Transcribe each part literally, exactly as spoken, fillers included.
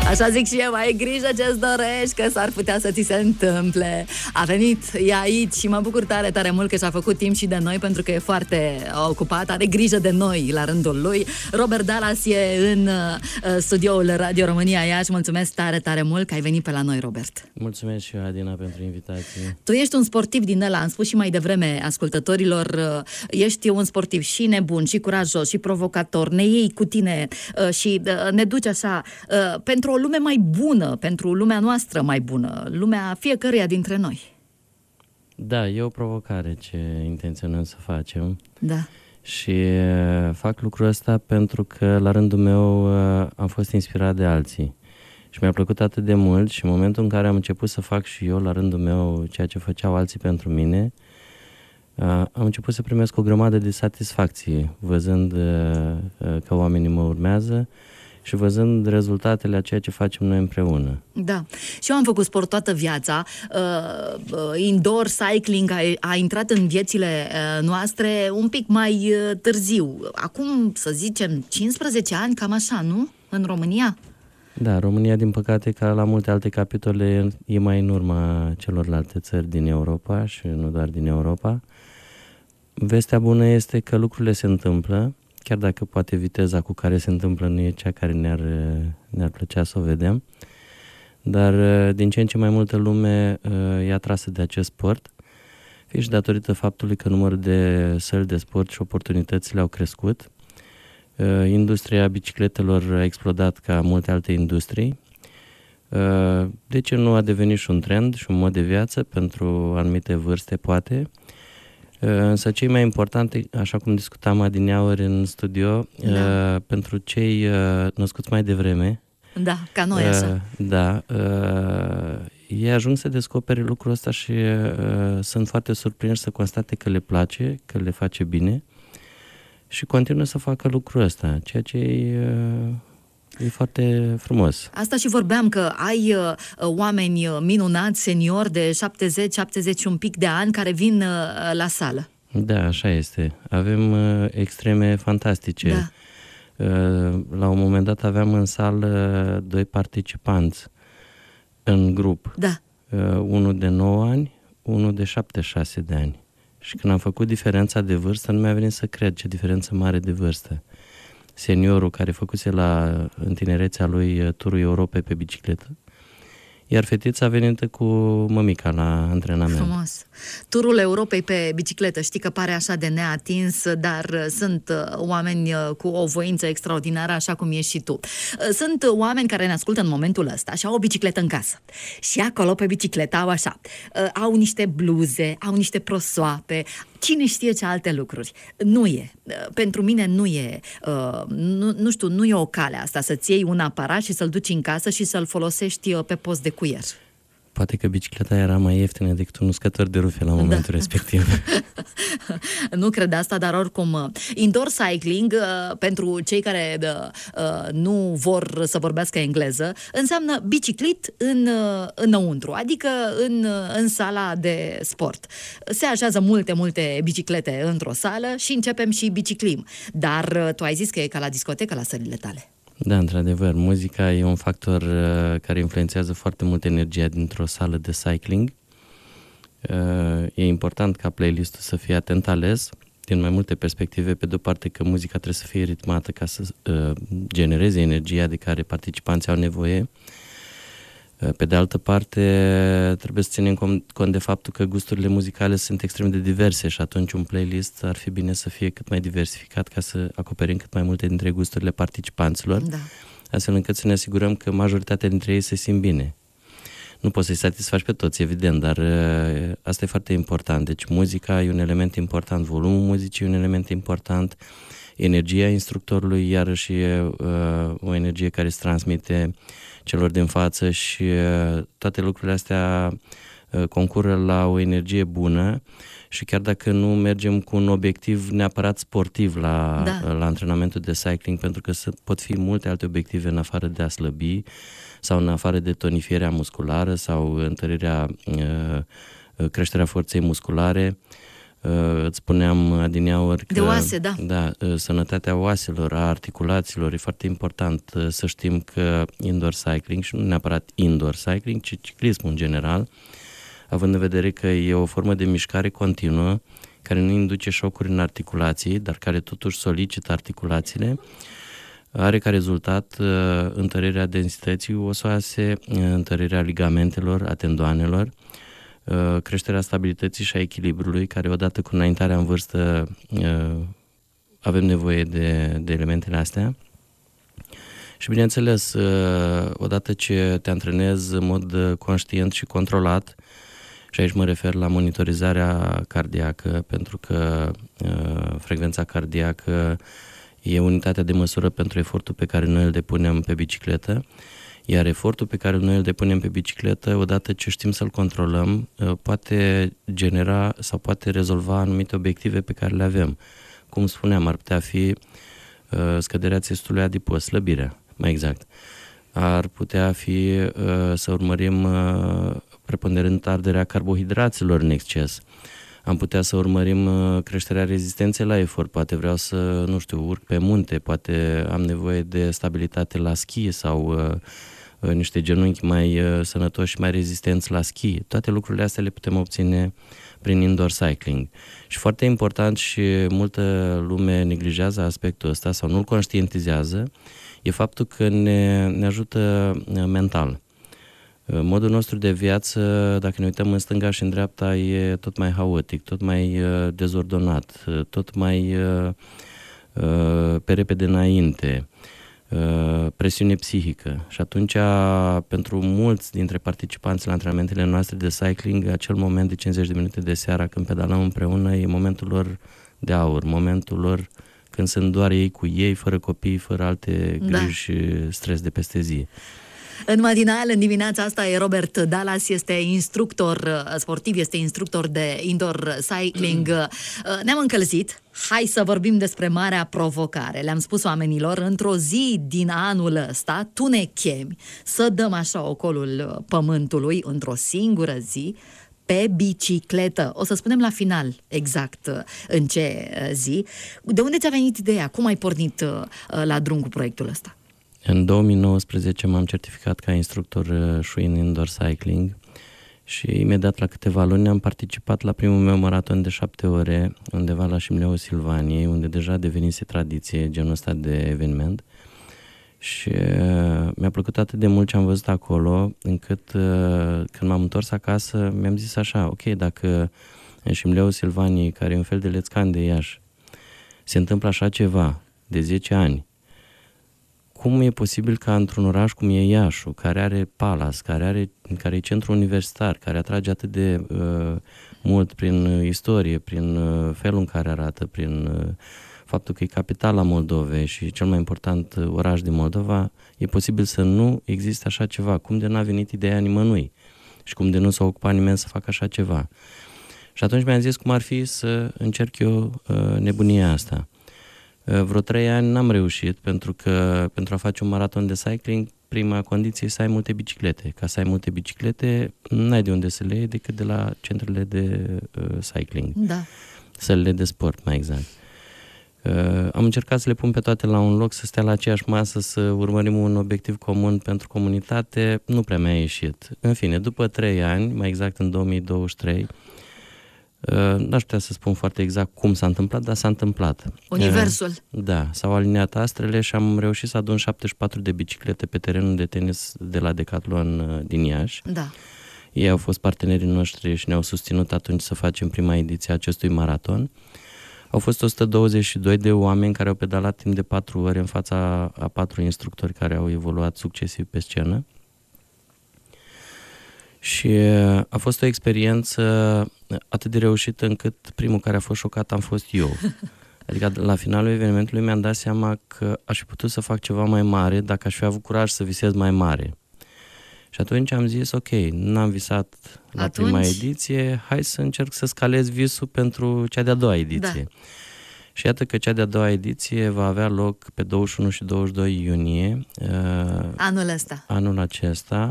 Așa zic și eu, ai grijă ce-ți dorești, că s-ar putea să ți se întâmple. A venit, e aici și mă bucur tare, tare mult că și-a făcut timp și de noi, pentru că e foarte ocupat, are grijă de noi la rândul lui. Robert Dallas e în uh, studioul Radio România Iași. Mulțumesc tare, tare mult că ai venit pe la noi, Robert. Mulțumesc și eu, Adina, pentru invitație. Tu ești un sportiv din ăla, am spus și mai devreme ascultătorilor, uh, ești un sportiv și nebun, și curajos, și provocator, ne iei cu tine uh, și uh, ne duci așa uh, pentru o lume mai bună, pentru lumea noastră mai bună, lumea fiecăruia dintre noi. Da, e o provocare ce intenționăm să facem. Da. Și uh, fac lucrul ăsta pentru că la rândul meu uh, am fost inspirat de alții. Și mi-a plăcut atât de mult și în momentul în care am început să fac și eu la rândul meu ceea ce făceau alții pentru mine, uh, am început să primesc o grămadă de satisfacție văzând uh, uh, că oamenii mă urmează și văzând rezultatele a ceea ce facem noi împreună. Da. Și eu am făcut sport toată viața. Uh, uh, indoor cycling a, a intrat în viețile uh, noastre un pic mai uh, târziu. Acum, să zicem, cincisprezece ani, cam așa, nu? În România? Da, România, din păcate, ca la multe alte capitole, e mai în urma celorlalte țări din Europa și nu doar din Europa. Vestea bună este că lucrurile se întâmplă, chiar dacă poate viteza cu care se întâmplă nu e cea care ne-ar, ne-ar plăcea să o vedem, dar din ce în ce mai multă lume e atrasă de acest sport, fie și datorită faptului că numărul de săli de sport și oportunitățile au crescut. Industria bicicletelor a explodat ca multe alte industrii. De ce nu a devenit și un trend și un mod de viață pentru anumite vârste, poate. Însă cei mai importante, așa cum discutam adineauri în studio, da. Pentru cei născuți mai devreme, da, ca noi așa. Da, ei ajung să descopere lucrul ăsta și sunt foarte surprinși să constate că le place, că le face bine și continuă să facă lucrul ăsta, ceea ce e, e foarte frumos. Asta și vorbeam, că ai uh, oameni minunați, seniori de șaptezeci șaptezeci un pic de ani care vin uh, la sală. Da, așa este. Avem uh, extreme fantastice. Da. Uh, la un moment dat aveam în sală doi participanți în grup. Da. Uh, unul de nouă ani, unul de șaptezeci și șase de ani. Și când am făcut diferența de vârstă, nu mi-a venit să cred ce diferență mare de vârstă. Seniorul care făcuse la, în tinerețea lui turul Europei pe bicicletă, iar fetița a venit cu mămica la antrenament. Frumos. Turul Europei pe bicicletă, știi că pare așa de neatins, dar sunt oameni cu o voință extraordinară, așa cum ești și tu. Sunt oameni care ne ascultă în momentul ăsta și au o bicicletă în casă. Și acolo pe bicicletă au așa, au niște bluze, au niște prosoape, cine știe ce alte lucruri. Nu e. Pentru mine nu e, nu, nu știu, nu e o cale asta, să-ți iei un aparat și să-l duci în casă și să-l folosești pe post de cuier. Poate că bicicleta era mai ieftină decât un uscător de rufe la momentul da. respectiv. Nu cred asta, dar oricum, indoor cycling, pentru cei care nu vor să vorbească engleză, înseamnă biciclit în, înăuntru, adică în, în sala de sport. Se așează multe, multe biciclete într-o sală și începem și biciclim. Dar tu ai zis că e ca la discotecă la sălile tale. Da, într-adevăr, muzica e un factor uh, care influențează foarte mult energia dintr-o sală de cycling. Uh, e important ca playlistul să fie atent ales, din mai multe perspective. Pe de-o parte că muzica trebuie să fie ritmată ca să uh, genereze energia de care participanții au nevoie. Uh, pe de altă parte, trebuie să ținem cont de faptul că gusturile muzicale sunt extrem de diverse și atunci un playlist ar fi bine să fie cât mai diversificat ca să acoperim cât mai multe dintre gusturile participanților, da. Astfel încât să ne asigurăm că majoritatea dintre ei se simt bine. Nu poți să-i satisfaci pe toți, evident, dar uh, asta e foarte important. Deci muzica e un element important, volumul muzicii e un element important, energia instructorului iarăși e uh, o energie care se transmite celor din față și uh, toate lucrurile astea uh, concură la o energie bună și chiar dacă nu mergem cu un obiectiv neapărat sportiv la, da. la antrenamentul de cycling, pentru că pot fi multe alte obiective în afară de a slăbi sau în afară de tonifierea musculară sau întărirea, uh, creșterea forței musculare, Îți spuneam adineauri că de oase, da. Da, sănătatea oaselor, a articulațiilor, e foarte important să știm că indoor cycling, și nu neapărat indoor cycling, ci ciclismul în general, având în vedere că e o formă de mișcare continuă, care nu induce șocuri în articulații, dar care totuși solicită articulațiile, are ca rezultat întărirea densității osoase, întărirea ligamentelor, a tendoanelor, creșterea stabilității și a echilibrului, care odată cu înaintarea în vârstă avem nevoie de, de elementele astea. Și bineînțeles, odată ce te antrenezi în mod conștient și controlat, și aici mă refer la monitorizarea cardiacă, pentru că frecvența cardiacă e unitatea de măsură pentru efortul pe care noi îl depunem pe bicicletă, iar efortul pe care noi îl depunem pe bicicletă, odată ce știm să-l controlăm, poate genera sau poate rezolva anumite obiective pe care le avem. Cum spuneam, ar putea fi scăderea țesutului adipos, slăbirea, mai exact. Ar putea fi să urmărim preponderent arderea carbohidraților în exces. Am putea să urmărim creșterea rezistenței la efort, poate vreau să, nu știu, urc pe munte, poate am nevoie de stabilitate la schi sau uh, niște genunchi mai uh, sănătoși și mai rezistenți la schi. Toate lucrurile astea le putem obține prin indoor cycling. Și foarte important, și multă lume neglijează aspectul ăsta sau nu-l conștientizează, e faptul că ne, ne ajută mental. Modul nostru de viață, dacă ne uităm în stânga și în dreapta, e tot mai haotic, tot mai uh, dezordonat, tot mai uh, uh, pe repede înainte, uh, presiune psihică. Și atunci, pentru mulți dintre participanții la antrenamentele noastre de cycling, acel moment de cincizeci de minute de seara când pedalăm împreună e momentul lor de aur, momentul lor când sunt doar ei cu ei, fără copii, fără alte griji și da. stres de peste zi. În matinal, în dimineața asta, e Robert Dallas, este instructor sportiv, este instructor de indoor cycling. Ne-am încălzit. Hai să vorbim despre marea provocare. Le-am spus oamenilor, într-o zi din anul ăsta, tu ne chemi să dăm așa ocolul pământului, într-o singură zi, pe bicicletă. O să spunem la final exact în ce zi. De unde ți-a venit ideea? Cum ai pornit la drum cu proiectul ăsta? În două mii nouăsprezece m-am certificat ca instructor și în indoor cycling și imediat la câteva luni am participat la primul meu maraton de șapte ore undeva la Șimleul Silvaniei, unde deja devenise tradiție genul ăsta de eveniment. Și mi-a plăcut atât de mult ce am văzut acolo, încât când m-am întors acasă mi-am zis așa, ok, dacă în Șimleul Silvaniei, care e un fel de Lețcan de Iași, se întâmplă așa ceva de zece ani, cum e posibil ca într-un oraș cum e Iașu, care are Palace, care, are, care e centru universitar, care atrage atât de uh, mult prin istorie, prin uh, felul în care arată, prin uh, faptul că e capitala Moldovei și cel mai important oraș din Moldova, e posibil să nu existe așa ceva. Cum de n-a venit ideea nimănui și cum de nu s-a ocupat nimeni să facă așa ceva. Și atunci mi-am zis cum ar fi să încerc eu uh, nebunia asta. Vreo trei ani n-am reușit, pentru că pentru a face un maraton de cycling, prima condiție e să ai multe biciclete. Ca să ai multe biciclete, n-ai de unde să le iei decât de la centrele de uh, cycling. Da. Sălile de sport, mai exact. Uh, am încercat să le pun pe toate la un loc, să stea la aceeași masă, să urmărim un obiectiv comun pentru comunitate. Nu prea mi-a ieșit. În fine, după trei ani, mai exact în două mii douăzeci și trei, Uh, n-aș putea să spun foarte exact cum s-a întâmplat, dar s-a întâmplat. Universul. Uh, da, s-au aliniat astrele și am reușit să adun șaptezeci și patru de biciclete pe terenul de tenis de la Decathlon uh, din Iași. Da. Ei au fost partenerii noștri și ne-au susținut atunci să facem prima ediție a acestui maraton. Au fost o sută douăzeci și doi de oameni care au pedalat timp de patru ore în fața a patru instructori care au evoluat succesiv pe scenă. Și a fost o experiență atât de reușită încât primul care a fost șocat am fost eu. Adică la finalul evenimentului mi-am dat seama că aș fi putut să fac ceva mai mare dacă aș fi avut curaj să visez mai mare. Și atunci am zis, ok, n-am visat la atunci... prima ediție, hai să încerc să scalez visul pentru cea de-a doua ediție. Da. Și iată că cea de-a doua ediție va avea loc pe douăzeci și unu și douăzeci și doi iunie. Anul ăsta. Anul acesta.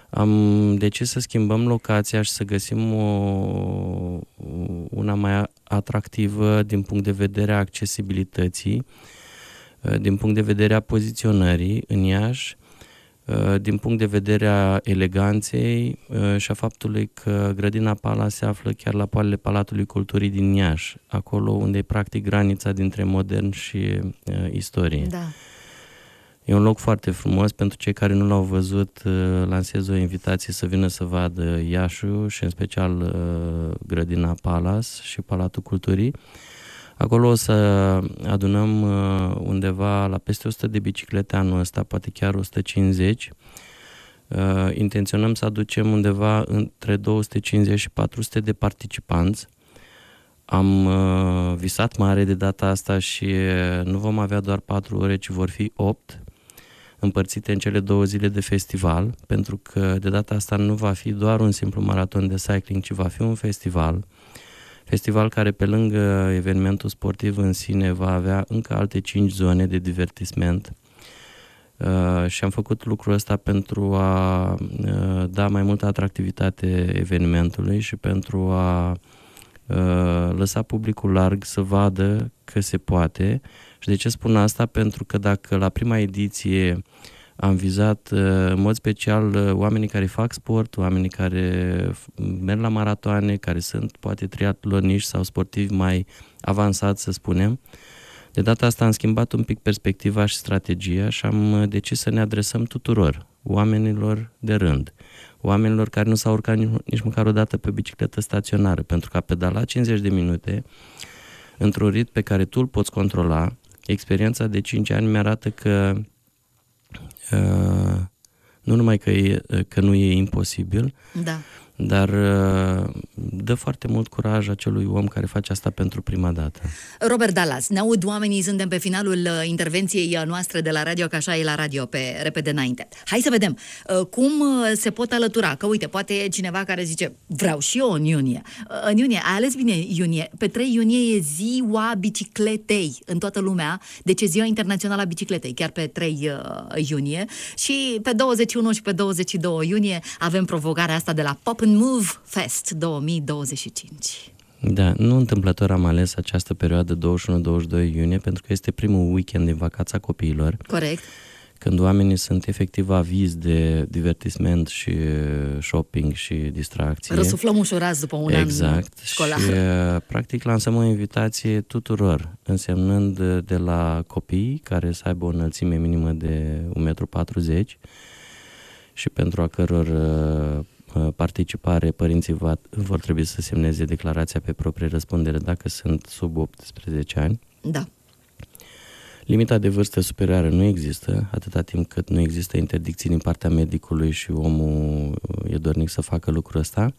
Am decis să schimbăm locația și să găsim o, una mai atractivă din punct de vedere a accesibilității, din punct de vedere a poziționării în Iași, din punct de vedere a eleganței și a faptului că Grădina Pala se află chiar la poalele Palatului Culturii din Iași, acolo unde e practic granița dintre modern și uh, istorie. Da. E un loc foarte frumos. Pentru cei care nu l-au văzut, uh, lansez o invitație să vină să vadă Iașiul și în special uh, Grădina Palas și Palatul Culturii. Acolo o să adunăm uh, undeva la peste o sută de biciclete anul ăsta, poate chiar o sută cincizeci. Uh, intenționăm să aducem undeva între două sute cincizeci și patru sute de participanți. Am uh, visat mare de data asta și uh, nu vom avea doar patru ore, ci vor fi opt, împărțite în cele două zile de festival, pentru că de data asta nu va fi doar un simplu maraton de cycling, ci va fi un festival. Festival care, pe lângă evenimentul sportiv în sine, va avea încă alte cinci zone de divertisment. Uh, și am făcut lucrul ăsta pentru a uh, da mai multă atractivitate evenimentului și pentru a uh, lăsa publicul larg să vadă că se poate. Și de ce spun asta? Pentru că dacă la prima ediție am vizat în mod special oamenii care fac sport, oamenii care merg la maratoane, care sunt poate triatloniști sau sportivi mai avansați, să spunem. De data asta am schimbat un pic perspectiva și strategia și am decis să ne adresăm tuturor, oamenilor de rând, oamenilor care nu s-au urcat nici măcar o dată pe bicicletă staționară, pentru că a pedala cincizeci de minute într-un ritm pe care tu îl poți controla. Experiența de cinci ani mi-arată că Uh, nu numai că, e, că nu e imposibil, da. dar uh, dă foarte mult curaj acelui om care face asta pentru prima dată. Robert Dallas, ne aud oamenii, suntem pe finalul uh, intervenției noastre de la radio, că așa e la radio, pe repede înainte. Hai să vedem uh, cum uh, se pot alătura, că uite, poate e cineva care zice, vreau și eu în iunie. Uh, în iunie, ai ales bine iunie, pe trei iunie e ziua bicicletei în toată lumea, deci e ziua internațională a bicicletei, chiar pe trei uh, iunie, și pe douăzeci și unu și pe douăzeci și doi iunie avem provocarea asta de la Pop and Move Fest două mii douăzeci și cinci. Da, nu întâmplător am ales această perioadă douăzeci și unu douăzeci și doi iunie, pentru că este primul weekend din vacanța copiilor. Corect. Când oamenii sunt efectiv avizi de divertisment și shopping și distracție. Răsuflăm ușurați după un exact. an școlar. Și practic lansăm o invitație tuturor, însemnând de la copii care să aibă o înălțime minimă de un metru patruzeci și pentru a căror participare, părinții va, vor trebui să semneze declarația pe proprie răspundere dacă sunt sub optsprezece ani. Da. Limita de vârstă superioară nu există, atâta timp cât nu există interdicții din partea medicului și omul e dornic să facă lucrul ăsta.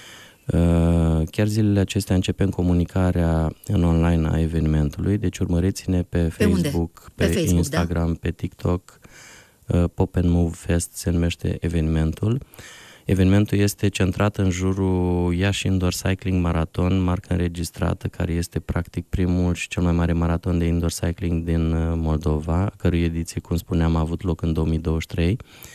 Chiar zilele acestea începem comunicarea în online a evenimentului, deci urmăriți-ne pe, pe Facebook, pe, pe Facebook, Instagram, da. Pe TikTok. Pop and Move Fest se numește evenimentul. Evenimentul este centrat în jurul Iași Indoor Cycling Marathon, marcă înregistrată, care este practic primul și cel mai mare maraton de indoor cycling din Moldova, a cărui ediție, cum spuneam, a avut loc în două mii douăzeci și trei.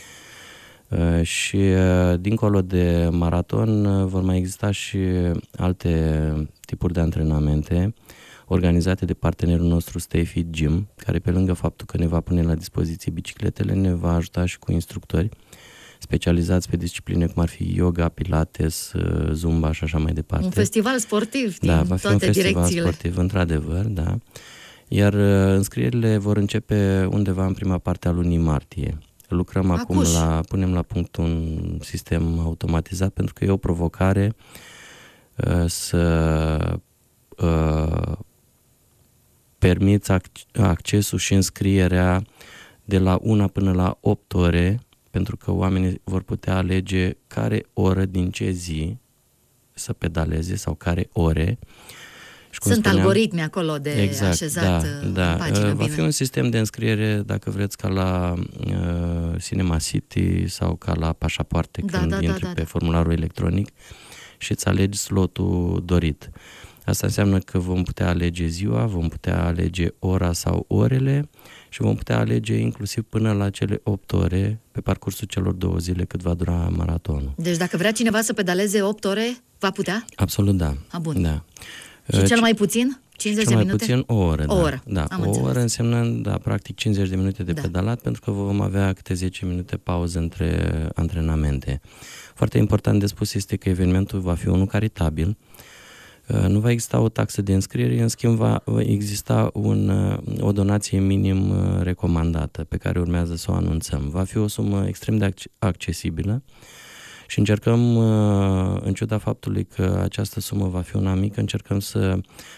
Și dincolo de maraton vor mai exista și alte tipuri de antrenamente organizate de partenerul nostru Stay Fit Gym, care pe lângă faptul că ne va pune la dispoziție bicicletele, ne va ajuta și cu instructori specializați pe discipline cum ar fi yoga, pilates, zumba și așa mai departe. Un festival sportiv din da, va fi toate un festival direcțiile. sportiv, într-adevăr, da. Iar înscrierile vor începe undeva în prima parte a lunii martie. Lucrăm Acuș. acum la, punem la punct un sistem automatizat, pentru că e o provocare uh, să uh, permiți ac- accesul și înscrierea de la una până la opt ore, pentru că oamenii vor putea alege care oră din ce zi să pedaleze sau care ore. Și cum Sunt spuneam, algoritmi acolo de exact, așezat da, în da. pagină. Va bine. fi un sistem de înscriere, dacă vreți, ca la uh, Cinema City sau ca la pașapoarte, da, când da, intri da, da, pe da. formularul electronic și îți alegi slotul dorit. Asta înseamnă că vom putea alege ziua, vom putea alege ora sau orele și vom putea alege inclusiv până la cele opt ore pe parcursul celor două zile cât va dura maratonul. Deci dacă vrea cineva să pedaleze opt ore, va putea? Absolut, da. A, bun. da. Și cel mai puțin? cincizeci cel de mai minute? puțin o oră, o da. oră, da. Am o înțeles. oră însemnând, da, practic cincizeci de minute de da. pedalat, pentru că vom avea câte zece minute pauză între antrenamente. Foarte important de spus este că evenimentul va fi unul caritabil. Nu va exista o taxă de înscriere, în schimb va exista un, o donație minim recomandată pe care urmează să o anunțăm. Va fi o sumă extrem de accesibilă și încercăm, în ciuda faptului că această sumă va fi una mică, încercăm să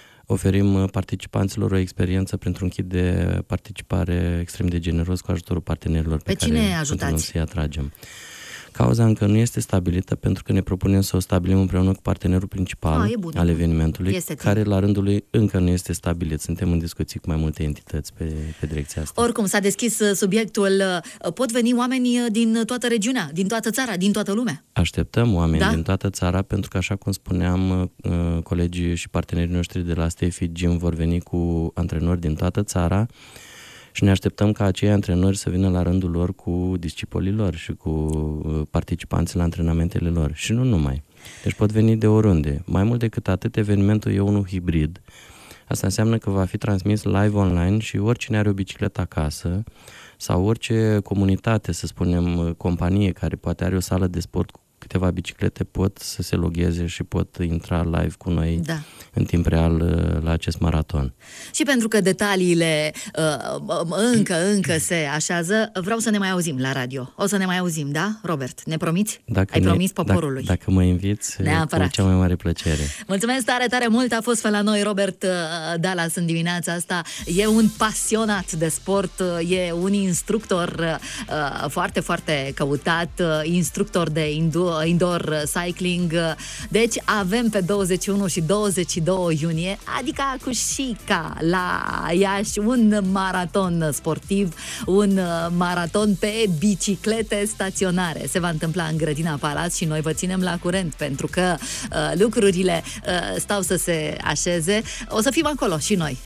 oferim participanților o experiență printr-un kit de participare extrem de generos cu ajutorul partenerilor pe, pe care cine continuăm să-i atragem. Cauza încă nu este stabilită pentru că ne propunem să o stabilim împreună cu partenerul principal A, bun, al evenimentului, este care la rândul lui încă nu este stabilit. Suntem în discuții cu mai multe entități pe, pe direcția asta. Oricum, s-a deschis subiectul. Pot veni oameni din toată regiunea, din toată țara, din toată lumea? Așteptăm oameni da? din toată țara, pentru că, așa cum spuneam, colegii și partenerii noștri de la Steffi Gym vor veni cu antrenori din toată țara. Și ne așteptăm ca acei antrenori să vină la rândul lor cu discipolii lor și cu participanții la antrenamentele lor. Și nu numai. Deci pot veni de oriunde. Mai mult decât atât, evenimentul e unul hibrid. Asta înseamnă că va fi transmis live online și oricine are o bicicletă acasă sau orice comunitate, să spunem, companie care poate are o sală de sport cu câteva biciclete, pot să se logheze și pot intra live cu noi da. în timp real la acest maraton. Și pentru că detaliile uh, încă, încă se așează, vreau să ne mai auzim la radio. O să ne mai auzim, da, Robert? Ne promiți? Dacă Ai ne, promis poporului. Dacă, dacă mă inviți, neapărat. Cu cea mai mare plăcere. Mulțumesc tare, tare mult. A fost pe la noi Robert Dallas în dimineața asta. E un pasionat de sport, e un instructor uh, foarte, foarte căutat, uh, instructor de indoor cycling. Deci avem pe douăzeci și unu și douăzeci și doi iunie, adică cu Șica la Iași, un maraton sportiv, un maraton pe biciclete staționare. Se va întâmpla în Grădina Palat și noi vă ținem la curent, pentru că uh, lucrurile uh, stau să se așeze. O să fim acolo și noi.